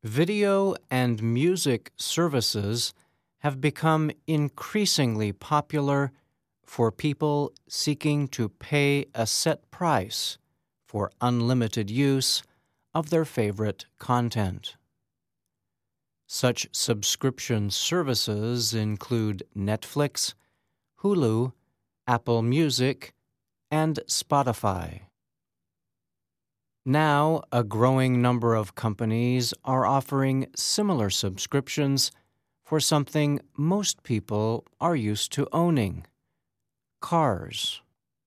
Video and music services have become increasingly popular for people seeking to pay a set price for unlimited use of their favorite content. Such subscription services include Netflix, Hulu, Apple Music, and Spotify. Now, a growing number of companies are offering similar subscriptions for something most people are used to owning: cars.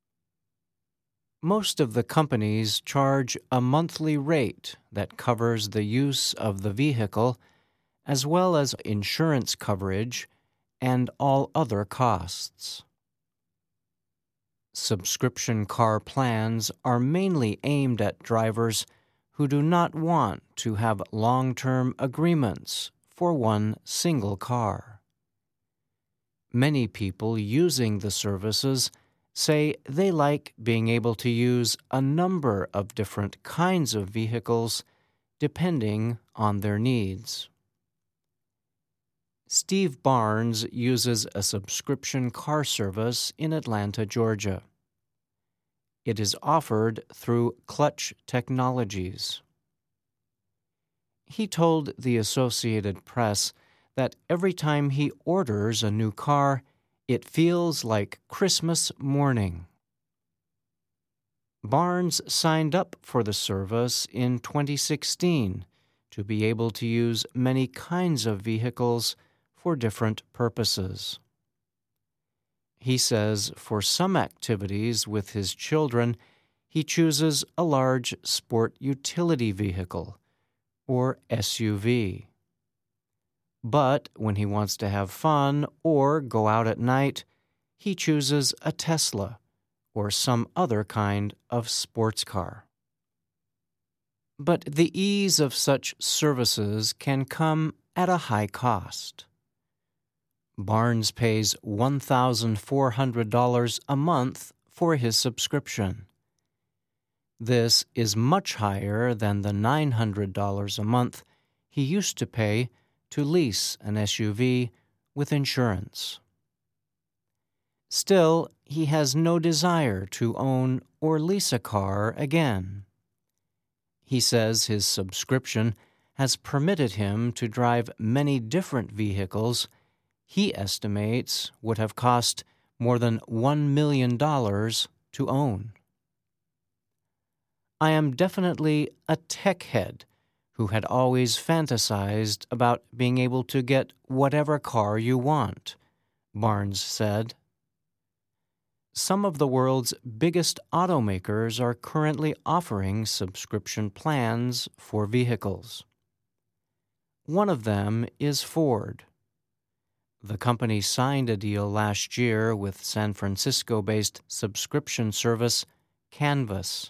Most of the companies charge a monthly rate that covers the use of the vehicle, as well as insurance coverage and all other costs. Subscription car plans are mainly aimed at drivers who do not want to have long-term agreements for one single car. Many people using the services say they like being able to use a number of different kinds of vehicles depending on their needs. Steve Barnes uses a subscription car service in Atlanta, Georgia. It is offered through Clutch Technologies. He told the Associated Press that every time he orders a new car, it feels like Christmas morning. Barnes signed up for the service in 2016 to be able to use many kinds of vehicles for different purposes. He says for some activities with his children, he chooses a large sport utility vehicle, or SUV. But when he wants to have fun or go out at night, he chooses a Tesla or some other kind of sports car. But the ease of such services can come at a high cost. Barnes pays $1,400 a month for his subscription. This is much higher than the $900 a month he used to pay to lease an SUV with insurance. Still, he has no desire to own or lease a car again. He says his subscription has permitted him to drive many different vehicles he estimates would have cost more than $1 million to own. I am definitely a tech head who had always fantasized about being able to get whatever car you want, Barnes said. Some of the world's biggest automakers are currently offering subscription plans for vehicles. One of them is Ford. The company signed a deal last year with San Francisco-based subscription service Canvas.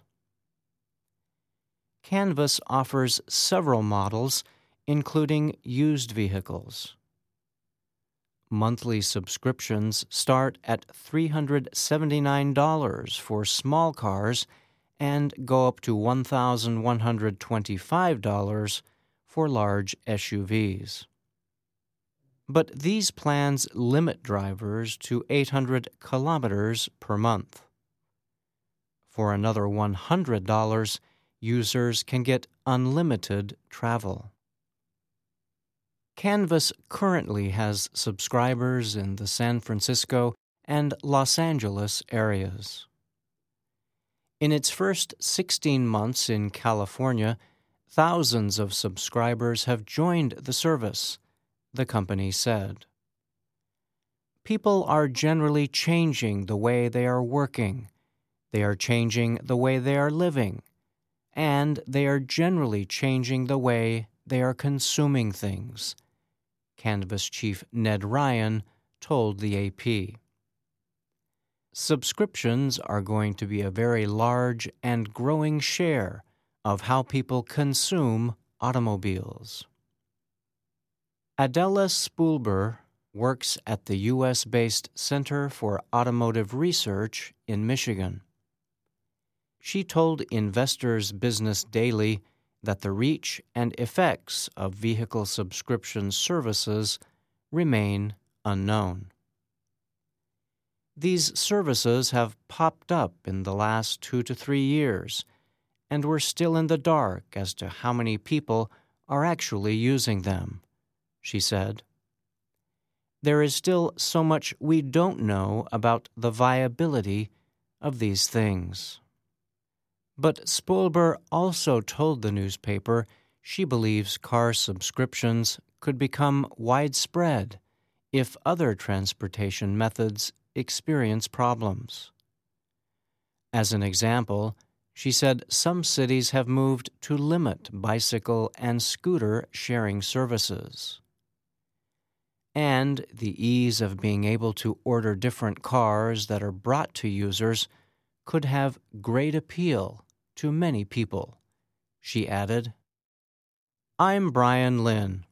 Canvas offers several models, including used vehicles. Monthly subscriptions start at $379 for small cars and go up to $1,125 for large SUVs. But these plans limit drivers to 800 kilometers per month. For another $100, users can get unlimited travel. Canvas currently has subscribers in the San Francisco and Los Angeles areas. In its first 16 months in California, thousands of subscribers have joined the service, the company said. People are generally changing the way they are working, they are changing the way they are living, and they are generally changing the way they are consuming things, Canvas chief Ned Ryan told the AP. Subscriptions are going to be a very large and growing share of how people consume automobiles. Adela Spoolber works at the U.S.-based Center for Automotive Research in Michigan. She told Investors Business Daily that the reach and effects of vehicle subscription services remain unknown. These services have popped up in the last 2 to 3 years, and we're still in the dark as to how many people are actually using them, she said. There is still so much we don't know about the viability of these things. But Spolber also told the newspaper she believes car subscriptions could become widespread if other transportation methods experience problems. As an example, she said some cities have moved to limit bicycle and scooter sharing services. And the ease of being able to order different cars that are brought to users could have great appeal to many people, she added. I'm Brian Lynn.